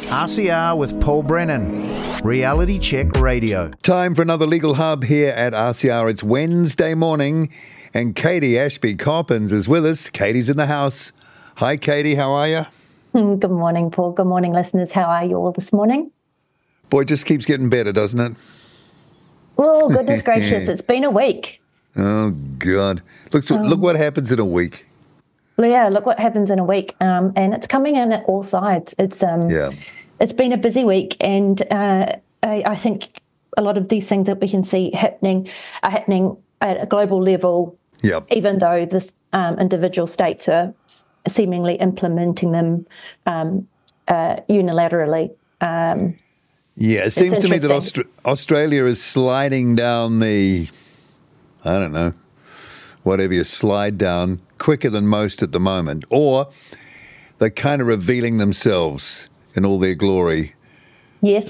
RCR with Paul Brennan, Reality Check Radio. Time for another Legal Hub here at RCR. It's Wednesday morning and Katie Ashby-Coppins is with us. Katie's in the house. Hi, Katie. How are you? Good morning, Paul. Good morning, listeners. How are you all this morning? Boy, it just keeps getting better, doesn't it? Oh, goodness gracious. It's been a week. Oh, God. Look what happens in a week. Yeah, look what happens in a week. And it's coming in at all sides. It's been a busy week. And I think a lot of these things that we can see happening are happening at a global level, even though this individual states are seemingly implementing them unilaterally. It seems to me that Australia is sliding down the, I don't know, whatever you slide down, quicker than most at the moment. Or they're kind of revealing themselves in all their glory. Yes.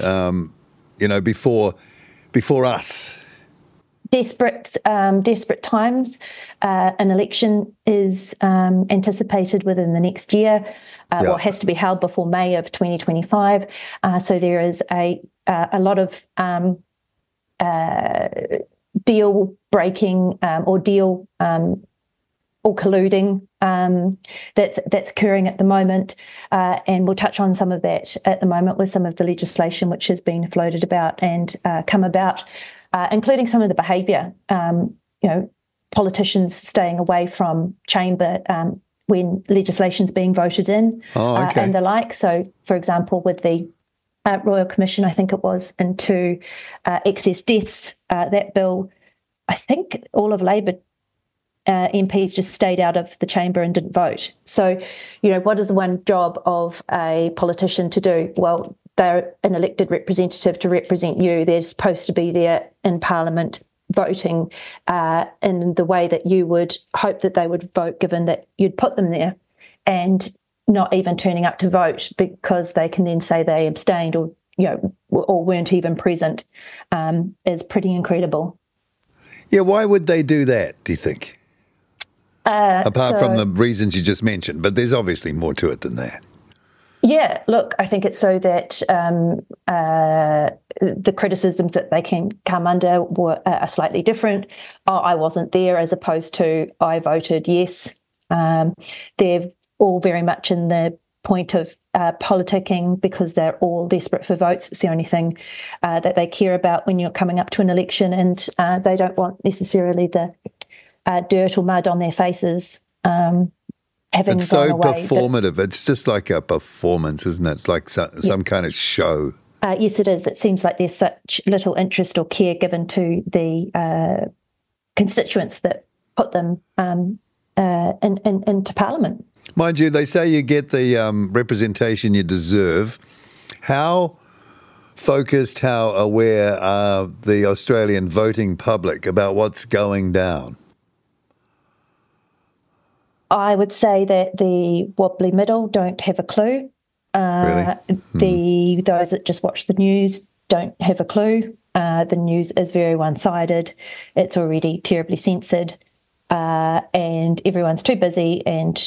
Before us. Desperate times. An election is anticipated within the next year. Has to be held before May of 2025. So there is a lot of deal breaking or deal or colluding that's occurring at the moment, and we'll touch on some of that at the moment with some of the legislation which has been floated about and come about, including some of the behaviour. Politicians staying away from chamber when legislation's being voted in and the like. So, for example, with the Royal Commission, I think it was, into excess deaths, that bill, I think all of Labor MPs just stayed out of the chamber and didn't vote. So, what is the one job of a politician to do? Well, they're an elected representative to represent you. They're supposed to be there in Parliament voting in the way that you would hope that they would vote, given that you'd put them there, and not even turning up to vote because they can then say they abstained or weren't even present, is pretty incredible. Yeah, why would they do that, do you think? Apart from the reasons you just mentioned, but there's obviously more to it than that. Yeah, look, I think it's so that the criticisms that they can come under are slightly different. Oh, I wasn't there, as opposed to I voted yes. They're all very much in the point of politicking because they're all desperate for votes. It's the only thing that they care about when you're coming up to an election, and they don't want necessarily the dirt or mud on their faces. It's so performative. It's just like a performance, isn't it? It's like some kind of show. Yes, it is. It seems like there's such little interest or care given to the constituents that put them into Parliament. Mind you, they say you get the representation you deserve. How focused, how aware are the Australian voting public about what's going down? I would say that the wobbly middle don't have a clue. Really? Those that just watch the news don't have a clue. The news is very one-sided. It's already terribly censored, and everyone's too busy and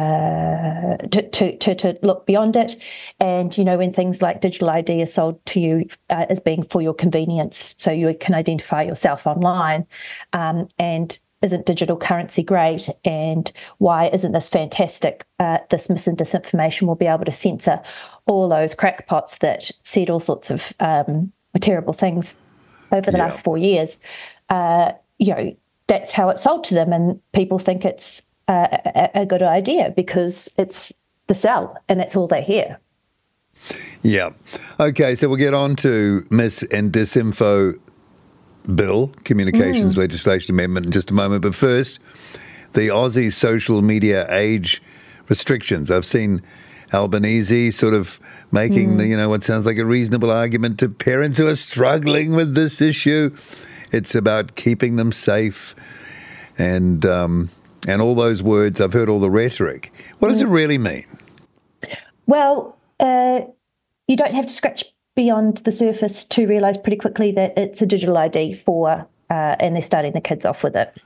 to look beyond it. And when things like digital ID are sold to you as being for your convenience, so you can identify yourself online, and isn't digital currency great, and why isn't this fantastic? This mis and disinformation will be able to censor all those crackpots that said all sorts of terrible things over the last 4 years. That's how it's sold to them, and people think it's a good idea because it's the sell, and that's all they hear. Yeah. Okay, so we'll get on to mis and disinfo bill, communications legislation amendment, in just a moment. But first, the Aussie social media age restrictions. I've seen Albanese sort of making what sounds like a reasonable argument to parents who are struggling with this issue. It's about keeping them safe and all those words. I've heard all the rhetoric. What does it really mean? Well, you don't have to scratch beyond the surface to realise pretty quickly that it's a digital ID and they're starting the kids off with it.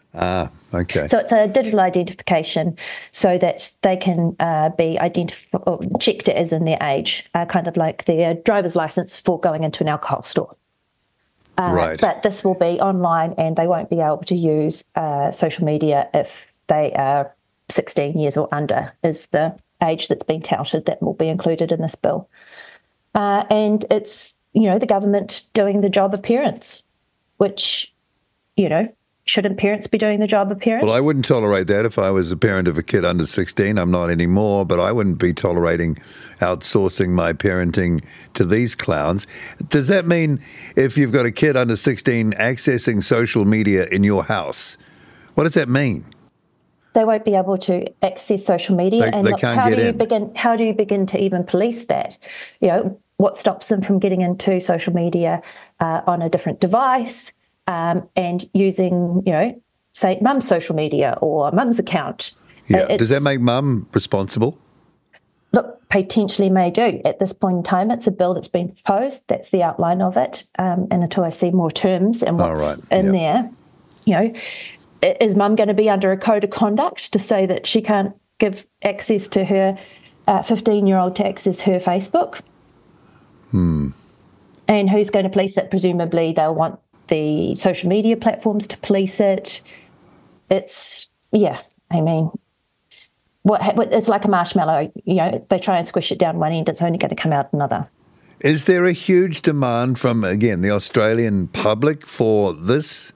Okay. So it's a digital identification so that they can be checked as in their age, kind of like their driver's license for going into an alcohol store. Right. But this will be online and they won't be able to use social media if they are 16 years or under is the age that's been touted that will be included in this bill. And it's, the government doing the job of parents, which, shouldn't parents be doing the job of parents? Well, I wouldn't tolerate that if I was a parent of a kid under 16. I'm not anymore, but I wouldn't be tolerating outsourcing my parenting to these clowns. Does that mean if you've got a kid under 16 accessing social media in your house, what does that mean? They won't be able to access social media. They can't get in. How do you begin to even police that? What stops them from getting into social media on a different device? And using, say, mum's social media or mum's account. Yeah. Does that make mum responsible? Look, potentially may do. At this point in time, it's a bill that's been proposed. That's the outline of it. And until I see more terms and what's there, is mum going to be under a code of conduct to say that she can't give access to her 15-year-old to access her Facebook? And who's going to police it? Presumably they'll want the social media platforms to police it. It's like a marshmallow. They try and squish it down one end, it's only going to come out another. Is there a huge demand from, again, the Australian public for this?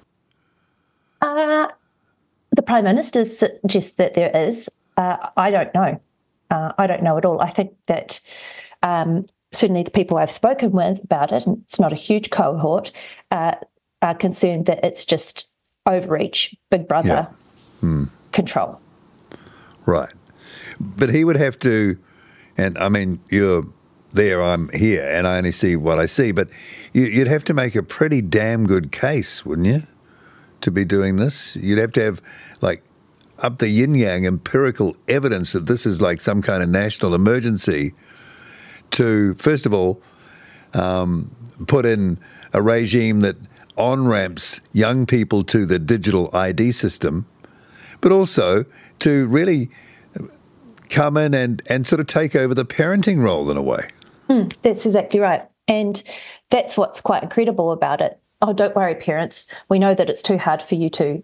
The Prime Minister suggests that there is. I don't know. I don't know at all. I think that certainly the people I've spoken with about it, and it's not a huge cohort, are concerned that it's just overreach, Big Brother control. Right. But he would have to, and I mean, you're there, I'm here, and I only see what I see, but you'd have to make a pretty damn good case, wouldn't you, to be doing this? You'd have to have, like, up the yin-yang empirical evidence that this is like some kind of national emergency to, first of all, put in a regime that on-ramps young people to the digital ID system, but also to really come in and sort of take over the parenting role in a way. That's exactly right. And that's what's quite incredible about it. Oh, don't worry, parents. We know that it's too hard for you to,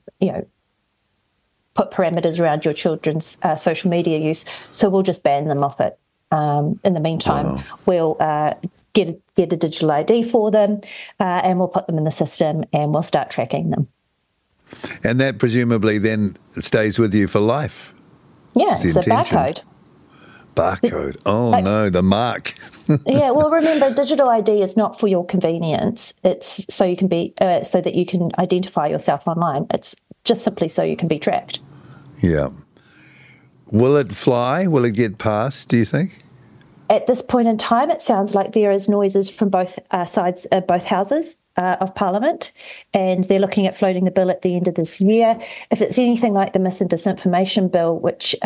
put parameters around your children's social media use, so we'll just ban them off it. In the meantime, we'll get a digital ID for them and we'll put them in the system and we'll start tracking them. And that presumably then stays with you for life. Yeah, it's a barcode. Barcode. No, the mark. Yeah, well, remember, digital ID is not for your convenience. It's so you can be so that you can identify yourself online. It's just simply so you can be tracked. Yeah. Will it fly? Will it get passed, do you think? At this point in time, it sounds like there is noises from both sides, both houses of Parliament, and they're looking at floating the bill at the end of this year. If it's anything like the mis and disinformation bill, which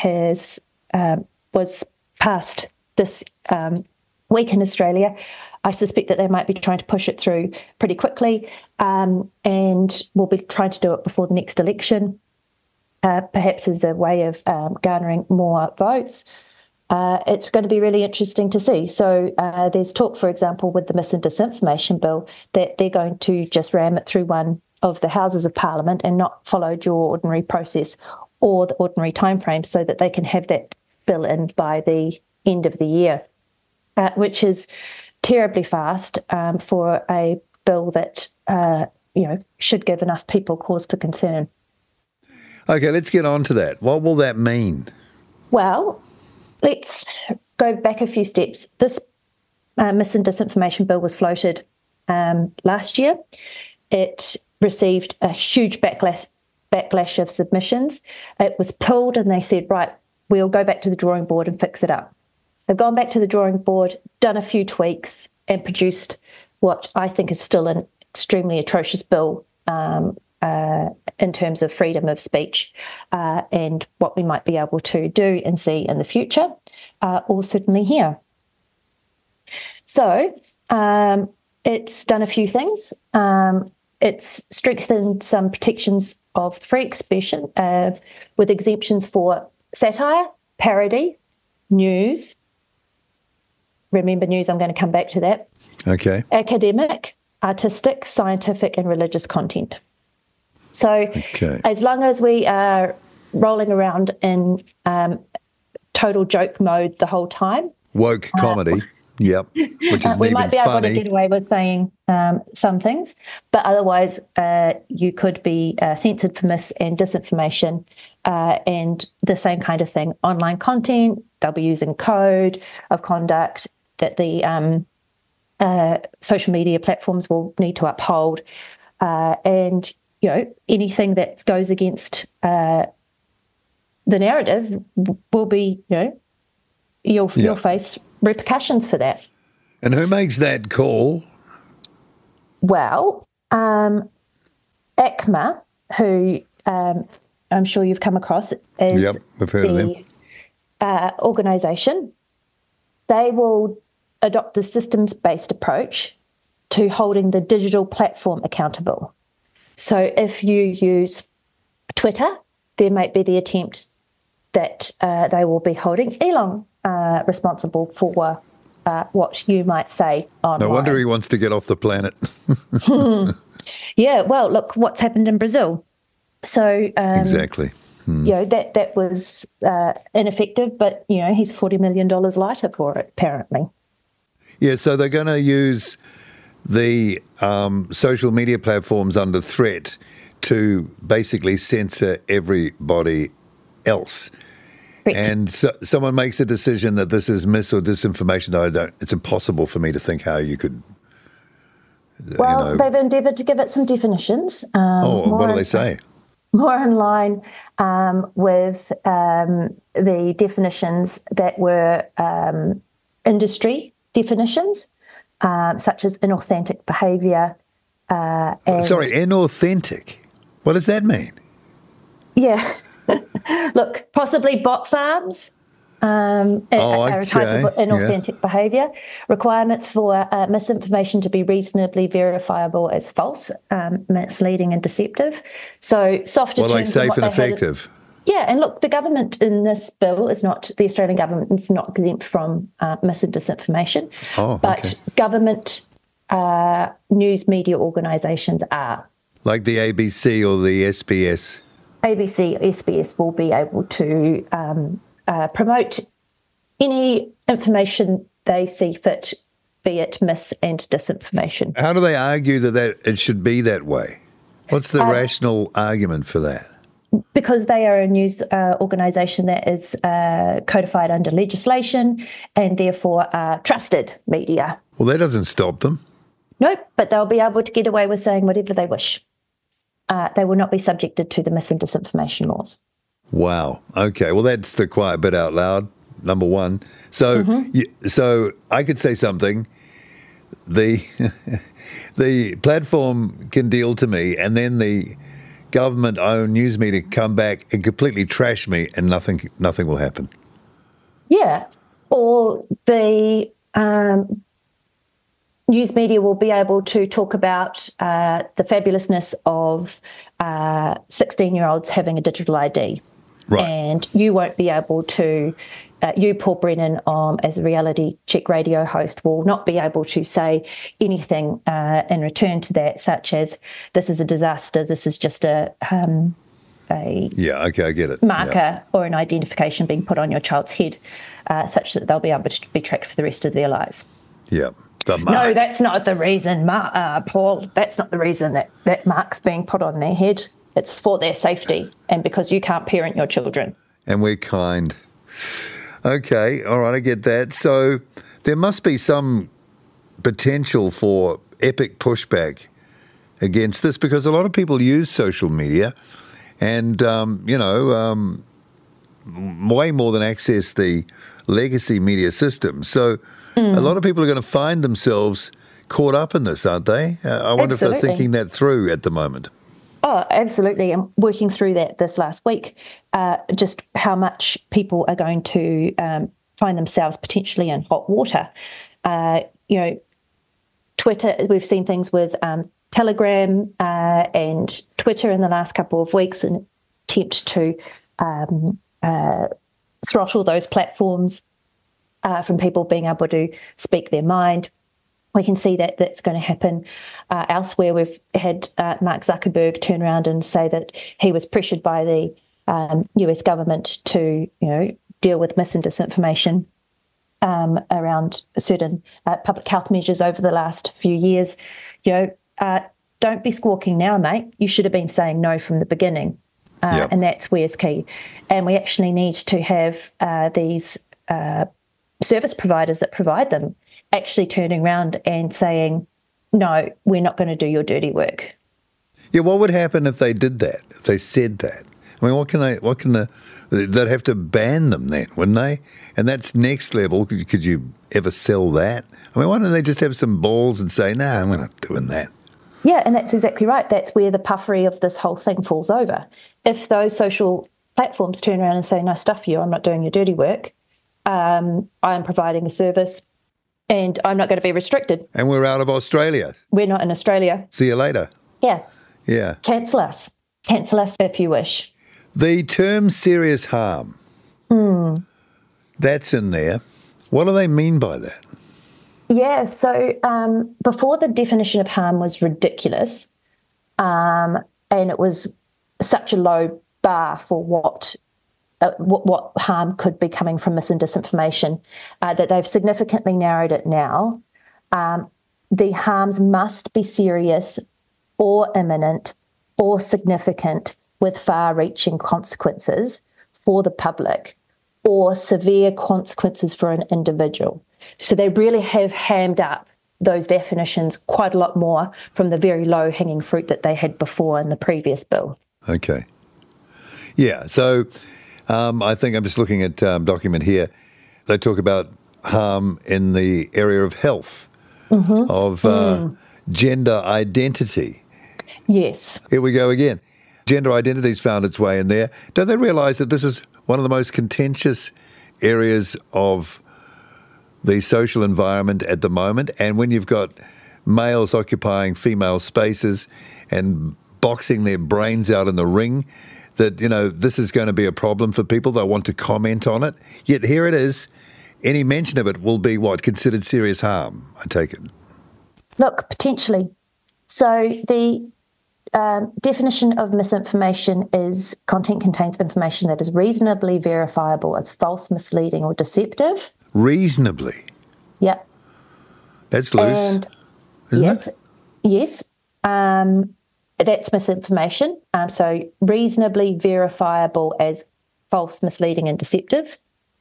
was passed this week in Australia, I suspect that they might be trying to push it through pretty quickly, and will be trying to do it before the next election. Perhaps as a way of garnering more votes. It's going to be really interesting to see. So there's talk, for example, with the mis and disinformation bill, that they're going to just ram it through one of the Houses of Parliament and not follow your ordinary process or the ordinary timeframe, so that they can have that bill in by the end of the year, which is terribly fast for a bill that should give enough people cause for concern. Okay, let's get on to that. What will that mean? Well, let's go back a few steps. This mis and disinformation bill was floated last year. It received a huge backlash of submissions. It was pulled and they said, right, we'll go back to the drawing board and fix it up. They've gone back to the drawing board, done a few tweaks and produced what I think is still an extremely atrocious bill in terms of freedom of speech and what we might be able to do and see in the future, or certainly here. So it's done a few things. it's strengthened some protections of free expression with exemptions for satire, parody, news. Remember news, I'm going to come back to that. Okay. Academic, artistic, scientific, and religious content. So as long as we are rolling around in total joke mode the whole time. Woke comedy, yep. Which is we might be able funny. to get away with saying some things, but otherwise you could be censored for mis and disinformation and the same kind of thing. Online content, they'll be using code of conduct that the social media platforms will need to uphold, and anything that goes against the narrative will be, you'll face repercussions for that. And who makes that call? Well, ACMA, who I'm sure you've come across, is we've heard of them. Organisation. They will adopt a systems-based approach to holding the digital platform accountable. So if you use Twitter, there might be the attempt that they will be holding Elon responsible for what you might say online. No wonder he wants to get off the planet. Yeah, well, look what's happened in Brazil. So exactly. That was ineffective, but he's $40 million lighter for it, apparently. Yeah, so they're going to use the social media platforms under threat to basically censor everybody else. Correct. And so someone makes a decision that this is mis or disinformation. It's impossible for me to think how you could. Well, they've endeavoured to give it some definitions. What do they say? More in line with the definitions that were industry definitions, such as inauthentic behaviour. Sorry, inauthentic? What does that mean? Yeah. Look, possibly bot farms are a type of inauthentic behaviour. Requirements for misinformation to be reasonably verifiable as false, misleading and deceptive. So softer terms. Well, like safe and effective. Yeah, and look, the government in this bill is not, the Australian government is not exempt from mis and disinformation. But government news media organisations are. Like the ABC or the SBS? ABC, SBS will be able to promote any information they see fit, be it mis and disinformation. How do they argue that it should be that way? What's the rational argument for that? Because they are a news organisation that is codified under legislation and therefore trusted media. Well, that doesn't stop them. Nope, but they'll be able to get away with saying whatever they wish. They will not be subjected to the mis and disinformation laws. Wow. Okay. Well, that's the quiet bit out loud, number one. So, so I could say something. The platform can deal to me, and then the government-owned news media come back and completely trash me, and nothing will happen. Yeah. Or the news media will be able to talk about the fabulousness of 16-year-olds having a digital ID. Right. And you won't be able to, you, Paul Brennan, as a reality check radio host, will not be able to say anything in return to that, such as, this is a disaster, this is just a I get it. Marker or an identification being put on your child's head, such that they'll be able to be tracked for the rest of their lives. Yeah. No, that's not the reason, Paul. That's not the reason that mark's being put on their head. It's for their safety and because you can't parent your children. And we're kind. Okay, all right, I get that. So there must be some potential for epic pushback against this because a lot of people use social media and, way more than access the legacy media system. So a lot of people are going to find themselves caught up in this, aren't they? I wonder if they're thinking that through at the moment. Oh, absolutely. I'm working through that this last week, just how much people are going to find themselves potentially in hot water. Twitter, we've seen things with Telegram and Twitter in the last couple of weeks in an attempt to throttle those platforms from people being able to speak their mind. We can see that that's going to happen elsewhere. We've had Mark Zuckerberg turn around and say that he was pressured by the US government to, deal with mis and disinformation around certain public health measures over the last few years. Don't be squawking now, mate. You should have been saying no from the beginning. And that's where it's key. And we actually need to have these service providers that provide them actually turning around and saying, no, we're not going to do your dirty work. Yeah, what would happen if they did that, if they said that? I mean, they'd have to ban them then, wouldn't they? And that's next level. Could you ever sell that? I mean, why don't they just have some balls and say, no, we're not doing that? Yeah, and that's exactly right. That's where the puffery of this whole thing falls over. If those social platforms turn around and say, no, stuff you, I'm not doing your dirty work, I am providing a service and I'm not going to be restricted. And we're out of Australia. We're not in Australia. See you later. Yeah. Yeah. Cancel us. Cancel us if you wish. The term serious harm, that's in there. What do they mean by that? Yeah, so before the definition of harm was ridiculous, and it was such a low bar for what harm could be coming from mis and disinformation, that they've significantly narrowed it now. The harms must be serious or imminent or significant with far-reaching consequences for the public or severe consequences for an individual. So they really have hammed up those definitions quite a lot more from the very low-hanging fruit that they had before in the previous bill. Okay. Yeah, so I think I'm just looking at document here. They talk about harm in the area of health, of gender identity. Yes. Here we go again. Gender identity's found its way in there. Don't they realise that this is one of the most contentious areas of the social environment at the moment? And when you've got males occupying female spaces and boxing their brains out in the ring, that, this is going to be a problem for people. They'll want to comment on it. Yet here it is. Any mention of it will be considered serious harm, I take it. Look, potentially. So the definition of misinformation is content contains information that is reasonably verifiable as false, misleading, or deceptive. Reasonably? Yep. That's loose, isn't it? Yes. That's misinformation. So reasonably verifiable as false, misleading, and deceptive.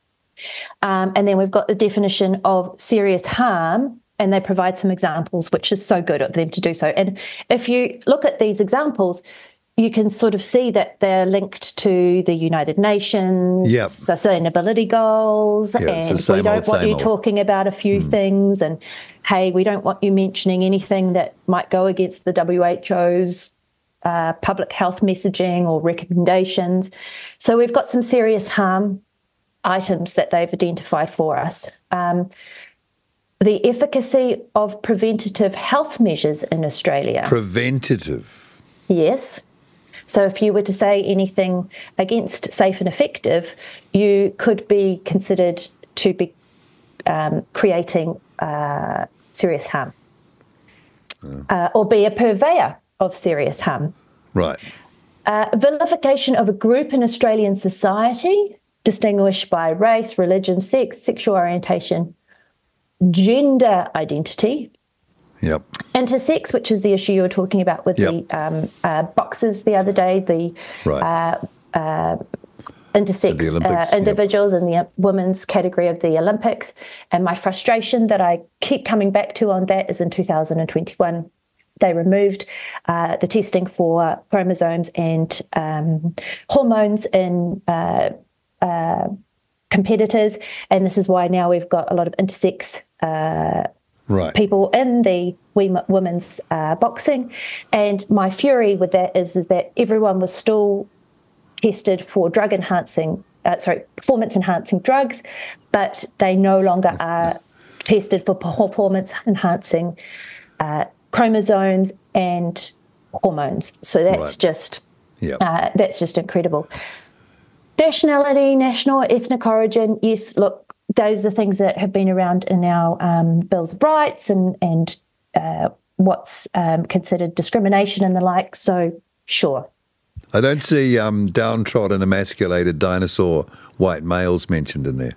And then we've got the definition of serious harm, and they provide some examples, which is so good of them to do so. And if you look at these examples, you can sort of see that they're linked to the United Nations sustainability goals, and we don't want you talking about a few things, and hey, we don't want you mentioning anything that might go against the WHO's public health messaging or recommendations. So we've got some serious harm items that they've identified for us. The efficacy of preventative health measures in Australia. Preventative? Yes. So if you were to say anything against safe and effective, you could be considered to be creating serious harm or be a purveyor of serious harm. Right. Vilification of a group in Australian society distinguished by race, religion, sex, sexual orientation, gender identity, intersex, which is the issue you were talking about with the boxers the other day, the intersex individuals in the women's category of the Olympics. And my frustration that I keep coming back to on that is in 2021, they removed the testing for chromosomes and hormones in competitors, and this is why now we've got a lot of intersex people in the women's boxing. And my fury with that is that everyone was still tested for performance-enhancing drugs, but they no longer are tested for performance-enhancing chromosomes and hormones. So that's right. That's just incredible. Nationality, national, ethnic origin. Yes, look, those are things that have been around in our Bills of Rights and what's considered discrimination and the like. So, sure. I don't see downtrodden, emasculated dinosaur white males mentioned in there.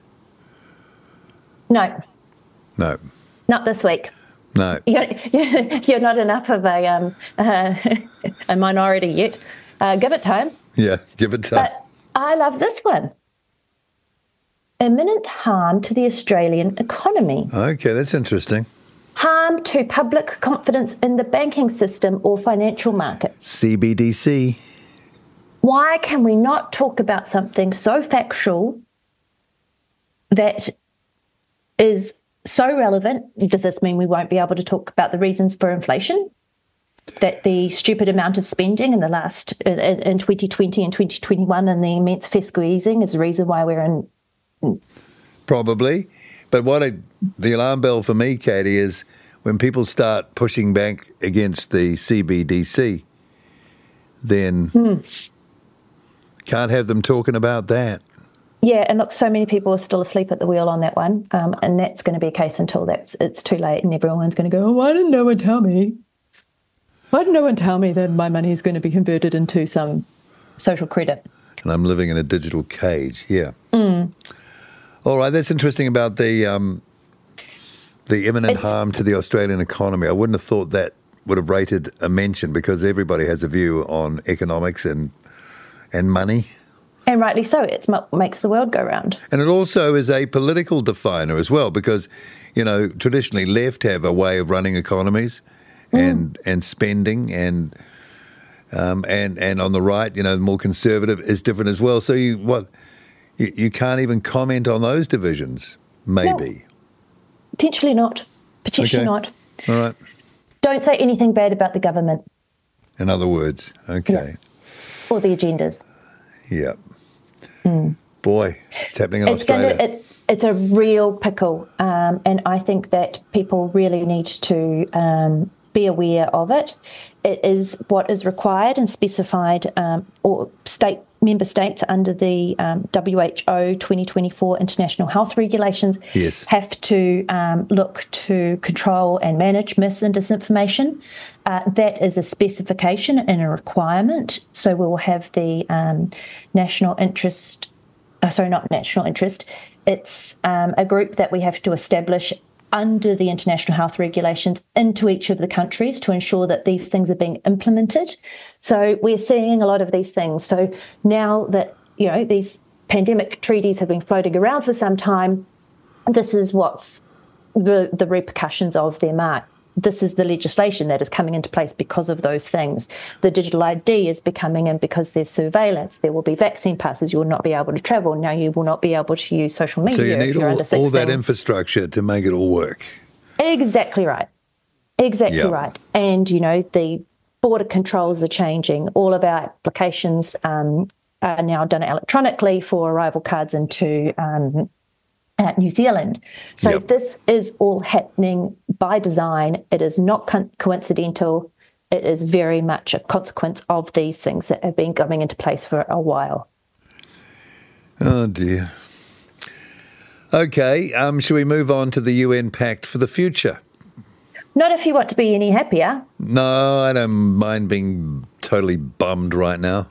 No. No. Not this week. No. You're not enough of a minority yet. Give it time. Yeah, give it time. But I love this one. Imminent harm to the Australian economy. Okay, that's interesting. Harm to public confidence in the banking system or financial markets. CBDC. Why can we not talk about something so factual that is so relevant? Does this mean we won't be able to talk about the reasons for inflation? That the stupid amount of spending in the last, in 2020 and 2021 and the immense fiscal easing is the reason why we're in... Probably. But the alarm bell for me, Katie, is when people start pushing back against the CBDC, then can't have them talking about that. Yeah, and look, so many people are still asleep at the wheel on that one, and that's going to be a case until it's too late and everyone's going to go, oh, why didn't no one tell me? Why didn't no one tell me that my money is going to be converted into some social credit? And I'm living in a digital cage, yeah. All right, that's interesting about the imminent harm to the Australian economy. I wouldn't have thought that would have rated a mention because everybody has a view on economics and money. And rightly so. It's what makes the world go round. And it also is a political definer as well because, traditionally left have a way of running economies and spending and on the right, more conservative is different as well. So you can't even comment on those divisions, maybe. No, potentially not. Potentially not. All right. Don't say anything bad about the government. In other words, okay. Yeah. Or the agendas. Yeah. Boy, it's happening in Australia. It's a real pickle, and I think that people really need to be aware of it. It is what is required and specified, or member states under the WHO 2024 International Health Regulations have to look to control and manage mis and disinformation. That is a specification and a requirement. So we will have the national interest, not national interest, it's a group that we have to establish under the international health regulations into each of the countries to ensure that these things are being implemented. So we're seeing a lot of these things. So now that, these pandemic treaties have been floating around for some time, this is what's the repercussions of them are. This is the legislation that is coming into place because of those things. The digital ID is becoming in because there's surveillance. There will be vaccine passes. You will not be able to travel. Now you will not be able to use social media. So you need all that infrastructure to make it all work. Exactly right. Exactly right. And, the border controls are changing. All of our applications are now done electronically for arrival cards into New Zealand. So this is all happening by design. It is not coincidental. It is very much a consequence of these things that have been coming into place for a while. Oh, dear. Okay, shall we move on to the UN Pact for the Future? Not if you want to be any happier. No, I don't mind being totally bummed right now.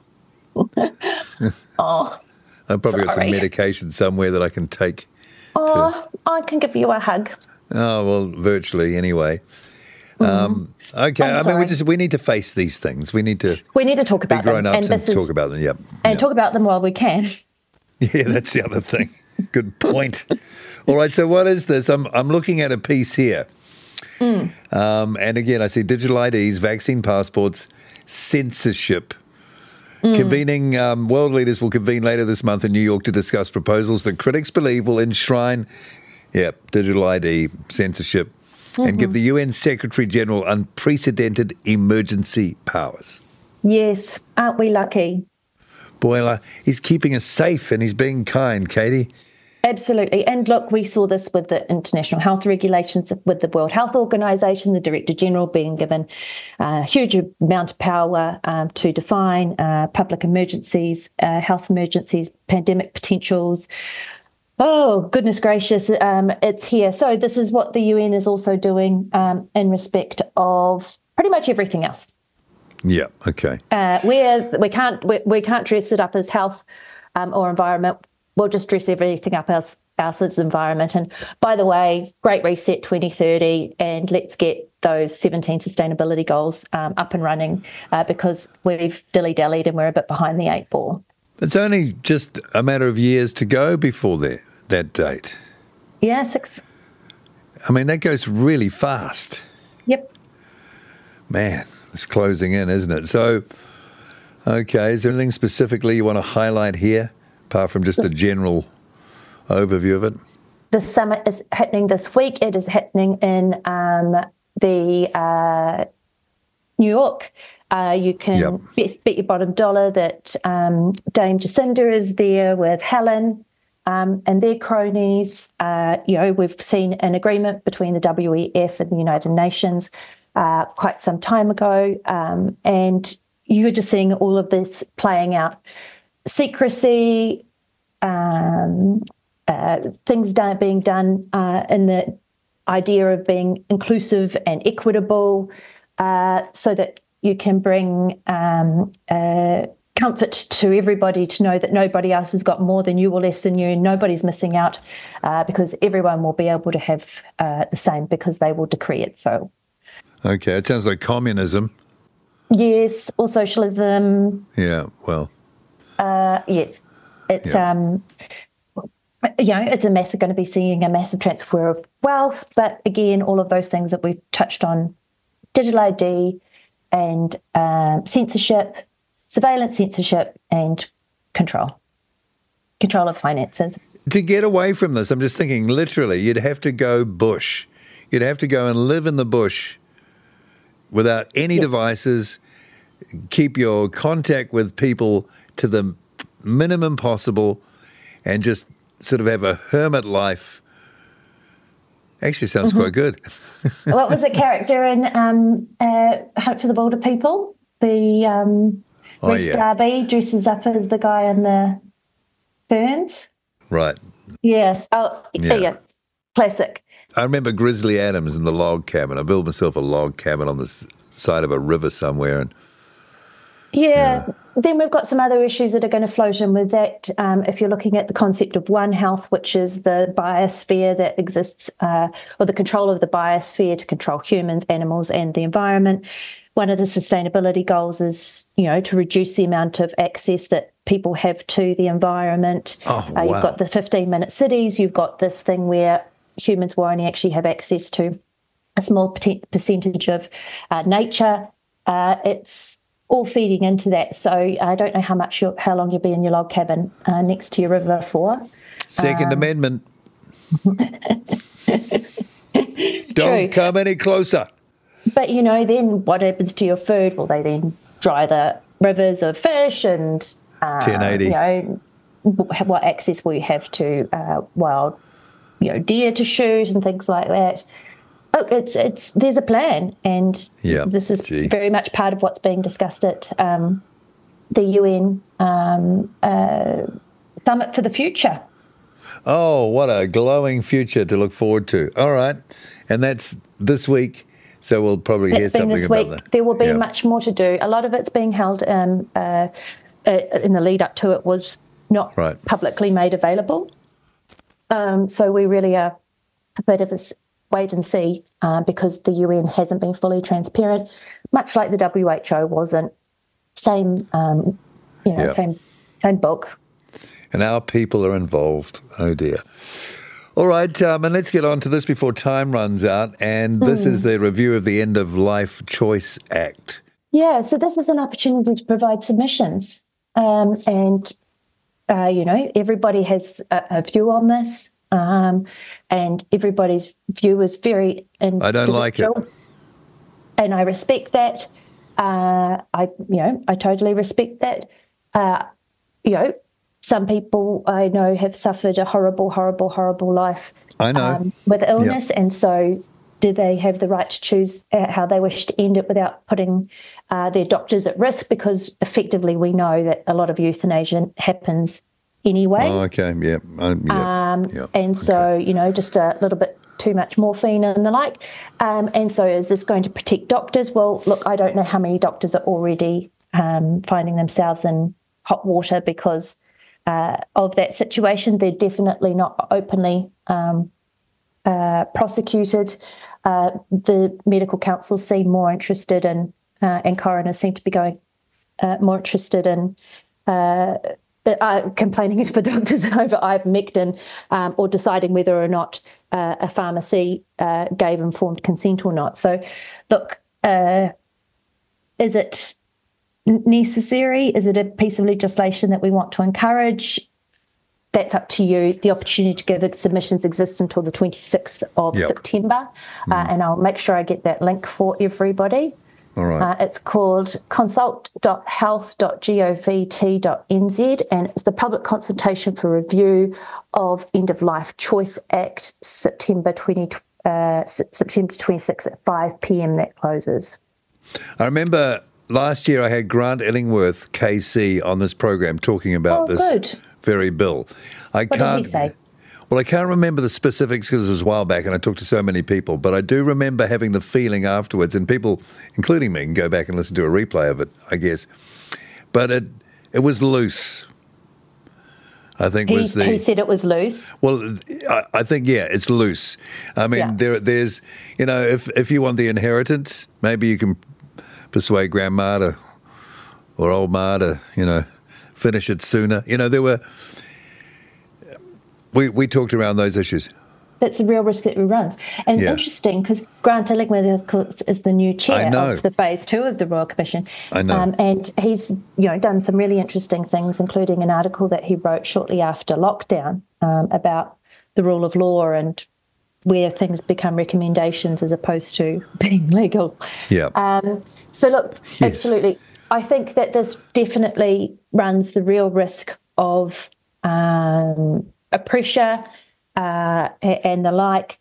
I've probably got some medication somewhere that I can take. I can give you a hug. Oh, well, virtually anyway. Okay, we need to face these things. We need to talk about them. Be grown-ups and talk about them, talk about them while we can. Yeah, that's the other thing. Good point. All right, so what is this? I'm looking at a piece here. And again, I see digital IDs, vaccine passports, censorship. Convening, world leaders will convene later this month in New York to discuss proposals that critics believe will enshrine, digital ID, censorship, and give the UN Secretary General unprecedented emergency powers. Yes, aren't we lucky? Boy, he's keeping us safe and he's being kind, Katie. Absolutely. And look, we saw this with the international health regulations, with the World Health Organization, the Director General being given a huge amount of power to define public emergencies, health emergencies, pandemic potentials. Oh, goodness gracious, it's here. So this is what the UN is also doing in respect of pretty much everything else. Yeah, okay. We can't dress it up as health or environment. We'll just dress everything up as environment. And by the way, Great Reset 2030, and let's get those 17 sustainability goals up and running because we've dilly-dallied and we're a bit behind the 8 ball. It's only just a matter of years to go before that date. Yeah, 6. I mean, that goes really fast. Yep. Man, it's closing in, isn't it? So, okay, is there anything specifically you want to highlight here, apart from just a general overview of it? The summit is happening this week. It is happening in the New York. You can bet your bottom dollar that Dame Jacinda is there with Helen and their cronies. We've seen an agreement between the WEF and the United Nations quite some time ago, and you're just seeing all of this playing out. Secrecy, things being done in the idea of being inclusive and equitable, so that you can bring comfort to everybody to know that nobody else has got more than you or less than you. Nobody's missing out because everyone will be able to have the same because they will decree it so. Okay, it sounds like communism. Yes, or socialism. Yeah, well. Yes, it's it's going to be seeing a massive transfer of wealth, but again, all of those things that we've touched on, digital ID and censorship, surveillance censorship, and control of finances. To get away from this, I'm just thinking literally, you'd have to go bush. You'd have to go and live in the bush without any devices, keep your contact with people to the minimum possible, and just sort of have a hermit life. Actually sounds quite good. What was the character in Hunt for the Wilder People? The Reece Darby dresses up as the guy in the ferns. Right. Yes. Oh, yeah. Classic. I remember Grizzly Adams in the log cabin. I built myself a log cabin on the side of a river somewhere. And Then we've got some other issues that are going to float in with that. If you're looking at the concept of One Health, which is the biosphere that exists, or the control of the biosphere to control humans, animals, and the environment. One of the sustainability goals is, to reduce the amount of access that people have to the environment. Wow. You've got the 15-minute cities. You've got this thing where humans will only actually have access to a small percentage of nature. It's all feeding into that. So I don't know how long you'll be in your log cabin next to your river for. Second Amendment. Don't come any closer. But, then what happens to your food? Will they then dry the rivers of fish and, 1080. What access will you have to wild, deer to shoot and things like that? Look, there's a plan, and this is very much part of what's being discussed at the UN Summit for the Future. Oh, what a glowing future to look forward to. All right. And that's this week, so we'll probably hear something about that. There will be much more to do. A lot of it's being held in the lead up to it was not publicly made available. So we really are a bit of a wait and see because the UN hasn't been fully transparent, much like the WHO wasn't. Same book. And our people are involved. Oh, dear. All right, and let's get on to this before time runs out. And this is the review of the End of Life Choice Act. Yeah, so this is an opportunity to provide submissions. Everybody has a view on this. And everybody's view is very individual. I don't like it. And I respect that. I totally respect that. some people I know have suffered a horrible, horrible, horrible life I know. With illness, and so do they have the right to choose how they wish to end it without putting their doctors at risk? Because effectively we know that a lot of euthanasia happens anyway. Oh, okay, yeah. And so, just a little bit too much morphine and the like. And so is this going to protect doctors? Well, look, I don't know how many doctors are already finding themselves in hot water because of that situation. They're definitely not openly prosecuted. The medical council seem more interested in, and coroners seem to be going more interested in complaining for doctors over ivermectin or deciding whether or not a pharmacy gave informed consent or not. So, look, is it necessary? Is it a piece of legislation that we want to encourage? That's up to you. The opportunity to give submissions exists until the 26th of September, and I'll make sure I get that link for everybody. All right. It's called consult.health.govt.nz, and it's the public consultation for review of End of Life Choice Act, September 26th at 5 p.m. that closes. I remember last year I had Grant Illingworth, KC, on this program talking about this very bill. What did he say? Well, I can't remember the specifics because it was a while back and I talked to so many people, but I do remember having the feeling afterwards, and people, including me, can go back and listen to a replay of it, I guess. But it was loose. I think he said it was loose. Well, I think, it's loose. I mean, there's, if you want the inheritance, maybe you can persuade Grandma or Old Ma to, finish it sooner. There were... We talked around those issues. That's a real risk that we run. And interesting, because Grant Illingworth, of course, is the new chair of the Phase 2 of the Royal Commission. I know. And he's done some really interesting things, including an article that he wrote shortly after lockdown about the rule of law and where things become recommendations as opposed to being legal. Yeah. So, look, absolutely. I think that this definitely runs the real risk of a pressure and the like.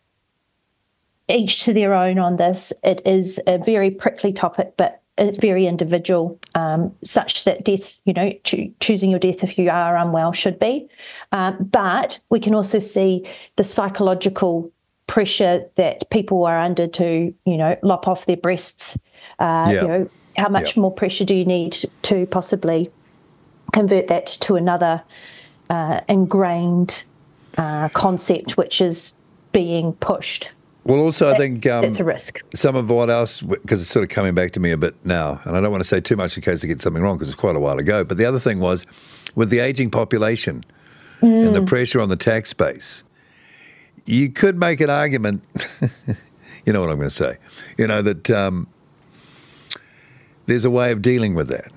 Each to their own on this. It is a very prickly topic, but very individual, such that death, choosing your death if you are unwell should be. But we can also see the psychological pressure that people are under to, lop off their breasts. How much more pressure do you need to possibly convert that to another ingrained concept which is being pushed? Well, also, I think it's a risk. Some of what else, because it's sort of coming back to me a bit now, and I don't want to say too much in case I get something wrong because it's quite a while ago, but the other thing was with the ageing population and the pressure on the tax base, you could make an argument, you know what I'm going to say, that there's a way of dealing with that.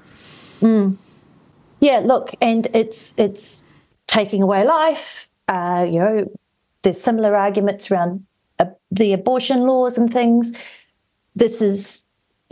Yeah, look, and it's taking away life. There's similar arguments around the abortion laws and things. This is,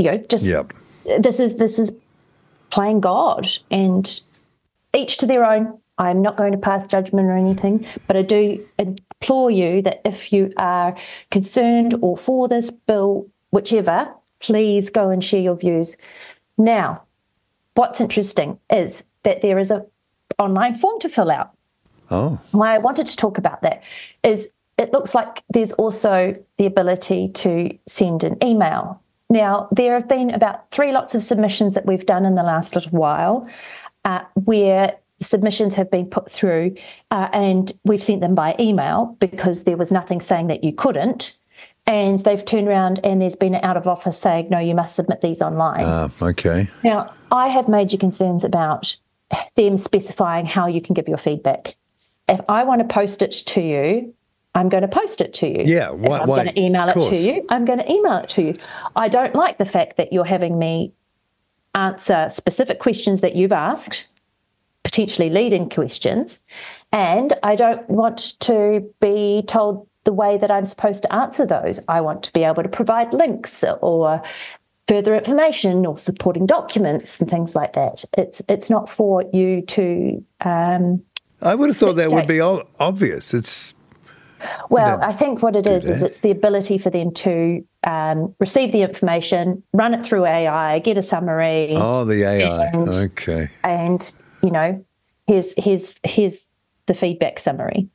this is playing God, and each to their own. I'm not going to pass judgment or anything, but I do implore you that if you are concerned or for this bill, whichever, please go and share your views. Now, what's interesting is that there is an online form to fill out. Oh. Why I wanted to talk about that is it looks like there's also the ability to send an email. Now, there have been about 3 lots of submissions that we've done in the last little while where submissions have been put through and we've sent them by email because there was nothing saying that you couldn't. And they've turned around and there's been an out of office saying, no, you must submit these online. Okay. Now, I have major concerns about them specifying how you can give your feedback. If I want to post it to you, I'm going to post it to you. Yeah, if I'm going to email it to you, I'm going to email it to you. I don't like the fact that you're having me answer specific questions that you've asked, potentially leading questions, and I don't want to be told the way that I'm supposed to answer those. I want to be able to provide links or further information or supporting documents and things like that. It's not for you to. I would have thought that would be obvious. I think what it is it's the ability for them to receive the information, run it through AI, get a summary. Oh, the AI. Okay. And, here's the feedback summary.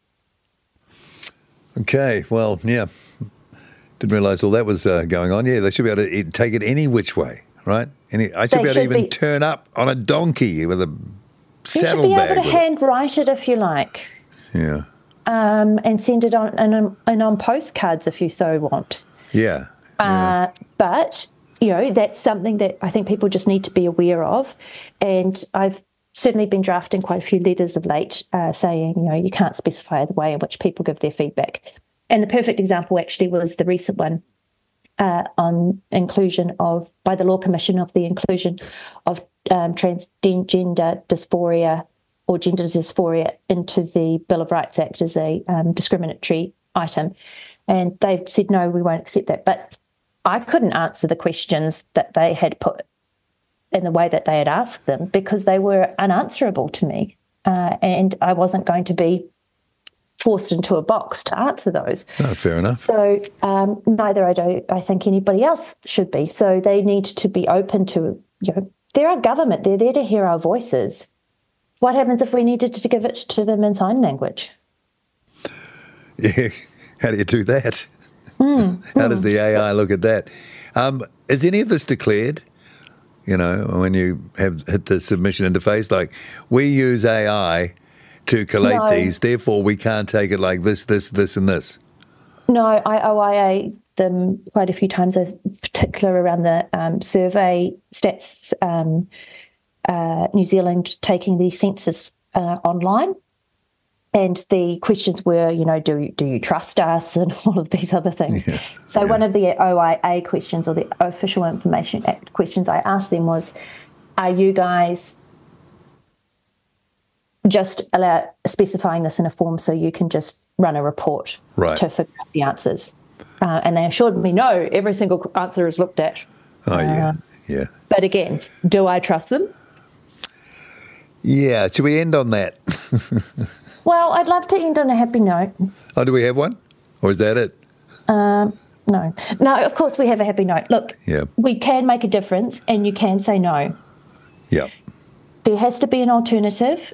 Okay. Well, yeah. Didn't realise all that was going on. Yeah, they should be able to take it any which way, right? I should be able to even turn up on a donkey with a saddlebag. You should be able to handwrite it if you like. Yeah. And send it on postcards if you so want. Yeah. But, that's something that I think people just need to be aware of. And I've certainly been drafting quite a few letters of late saying, you can't specify the way in which people give their feedback. And the perfect example actually was the recent one on inclusion by the Law Commission of the inclusion of transgender dysphoria or gender dysphoria into the Bill of Rights Act as a discriminatory item. And they've said, no, we won't accept that. But I couldn't answer the questions that they had put in the way that they had asked them because they were unanswerable to me. And I wasn't going to be forced into a box to answer those. Oh, fair enough. So neither I think anybody else should be. So they need to be open to, they're our government. They're there to hear our voices. What happens if we needed to give it to them in sign language? Yeah, how do you do that? How does the AI look at that? Is any of this declared? When you have hit the submission interface, like we use AI to collate these, therefore we can't take it like this, and this. No, I OIA them quite a few times, particular around the survey stats. New Zealand taking the census online, and the questions were, do you trust us, and all of these other things. One of the OIA questions, or the Official Information Act questions, I asked them was, are you guys just specifying this in a form so you can just run a report to figure out the answers? And they assured me, no, every single answer is looked at. Oh, yeah. But again, do I trust them? Yeah, should we end on that? Well, I'd love to end on a happy note. Oh, do we have one? Or is that it? No, of course we have a happy note. Look, we can make a difference and you can say no. Yeah. There has to be an alternative.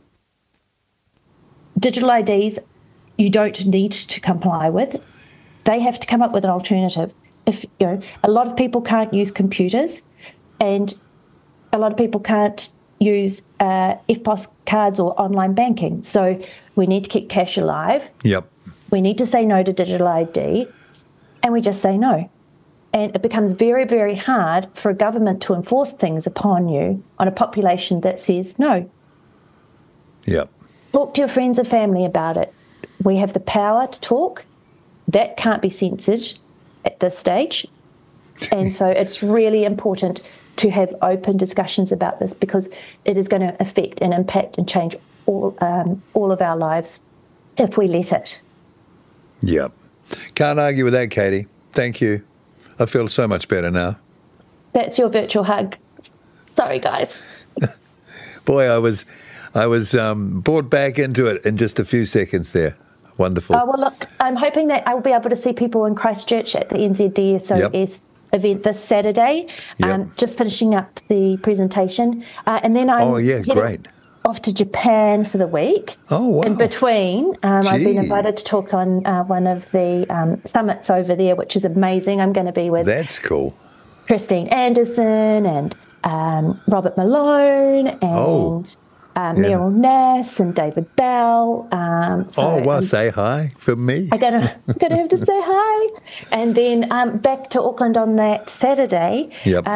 Digital IDs, you don't need to comply with. They have to come up with an alternative. If a lot of people can't use computers, and a lot of people can't use EFTPOS cards or online banking. So we need to keep cash alive. Yep. We need to say no to digital ID, and we just say no. And it becomes very, very hard for a government to enforce things upon you on a population that says no. Yep. Talk to your friends and family about it. We have the power to talk. That can't be censored at this stage. And so it's really important to have open discussions about this, because it is going to affect and impact and change all of our lives if we let it. Yep. Can't argue with that, Katie. Thank you. I feel so much better now. That's your virtual hug. Sorry, guys. Boy, I was brought back into it in just a few seconds there. Wonderful. Well, look, I'm hoping that I will be able to see people in Christchurch at the NZDSOS event this Saturday. Just finishing up the presentation. And then I'm great. Off to Japan for the week. Oh, wow. In between, I've been invited to talk on one of the summits over there, which is amazing. I'm going to be with... That's cool. Christine Anderson and Robert Malone and... Meryl Nass and David Bell. Say hi from me. I'm gonna have to say hi. And then back to Auckland on that Saturday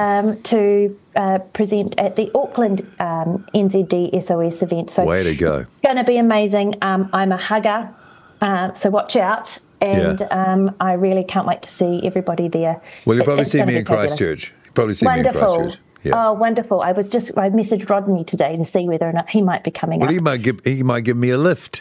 to present at the Auckland NZD SOS event. So way to go. It's going to be amazing. I'm a hugger, so watch out. And I really can't wait to see everybody there. Well, you'll probably see me in Christchurch. Wonderful. Yeah. Oh, wonderful. I messaged Rodney today to see whether or not he might be coming up. He might give me a lift.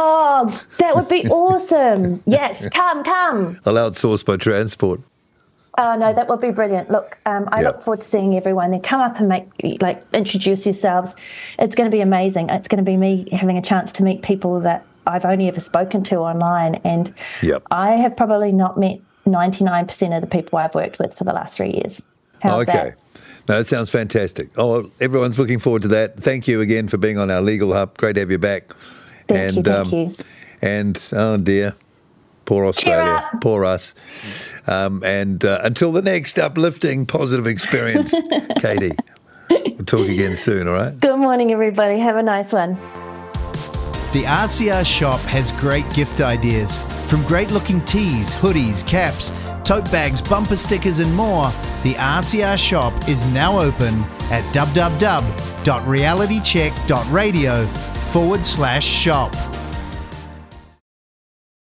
Oh, that would be awesome. Yes, come. I'll outsource my transport. Oh, no, that would be brilliant. Look, I look forward to seeing everyone. Then come up and introduce yourselves. It's going to be amazing. It's going to be me having a chance to meet people that I've only ever spoken to online. And I have probably not met 99% of the people I've worked with for the last 3 years. How's that? No, that sounds fantastic. Oh, everyone's looking forward to that. Thank you again for being on our Legal Hub. Great to have you back. Thank you. And, oh dear, poor Australia, poor us. And until the next uplifting, positive experience, Katie, we'll talk again soon, all right? Good morning, everybody. Have a nice one. The RCR shop has great gift ideas. From great-looking tees, hoodies, caps, tote bags, bumper stickers and more, the RCR shop is now open at www.realitycheck.radio/shop.